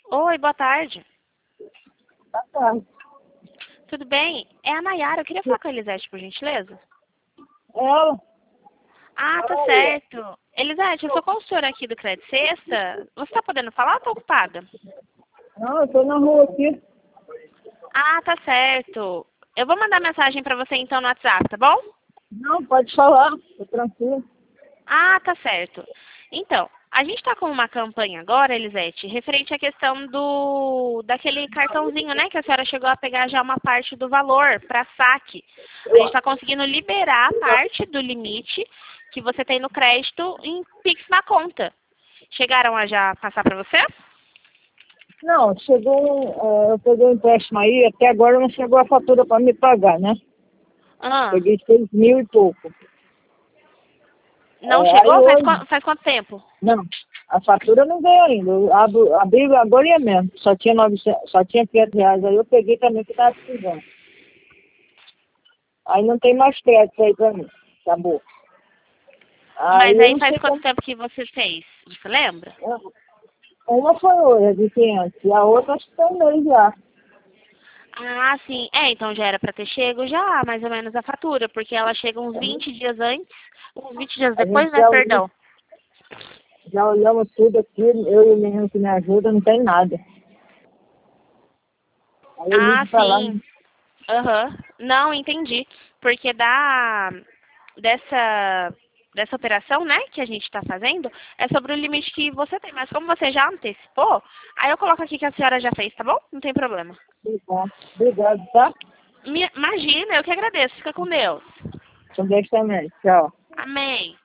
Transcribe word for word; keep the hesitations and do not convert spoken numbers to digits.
Oi, boa tarde. Tá tarde. Tudo bem? É a Nayara. Eu queria falar com a Elisete, por gentileza. Ela? Ah, tá certo. Elisete, eu sou consultora aqui do Crédito Sexta. Você tá podendo falar ou tá ocupada? Não, eu tô na rua aqui. Ah, tá certo. Eu vou mandar mensagem pra você então no WhatsApp, tá bom? Não, pode falar. Tô tranquilo. Ah, tá certo. Então, a gente está com uma campanha agora, Elisete, referente à questão do daquele cartãozinho, né, que a senhora chegou a pegar já uma parte do valor para saque. A gente está conseguindo liberar parte do limite que você tem no crédito em Pix na conta. Chegaram a já passar para você? Não, chegou, um, é, eu peguei um empréstimo aí, até agora não chegou a fatura para me pagar, né? Ah, Peguei seis mil e pouco. não É, aí chegou? Faz, hoje, qua- faz quanto tempo? não, a fatura não veio ainda. Eu abro, abri agora é mesmo. Só tinha novecentos, só tinha quinhentos reais aí, eu peguei também que estava precisando. Aí não tem mais crédito aí para mim. Acabou. Aí Mas eu aí não faz sei quanto como. tempo que você fez? Você lembra? Uma foi hoje, a de quinhentos, e a outra acho que tem um mês já. Ah, sim. É, então já era para ter chego já, mais ou menos, a fatura, porque ela chega uns A vinte gente, dias antes, uns vinte dias a depois, gente né? já olhou, Perdão. já olhamos tudo aqui, eu e o menino que me ajuda, não tem nada. Aí eu Ah, ligo pra lá, sim. Aham. Não, entendi. Porque da dessa dessa operação, né, que a gente está fazendo, é sobre o limite que você tem. Mas como você já antecipou, aí eu coloco aqui que a senhora já fez, tá bom? Não tem problema. tá bom. Obrigado, tá? Me- Imagina, eu que agradeço. Fica com Deus. Com Deus também. Tchau. Amém.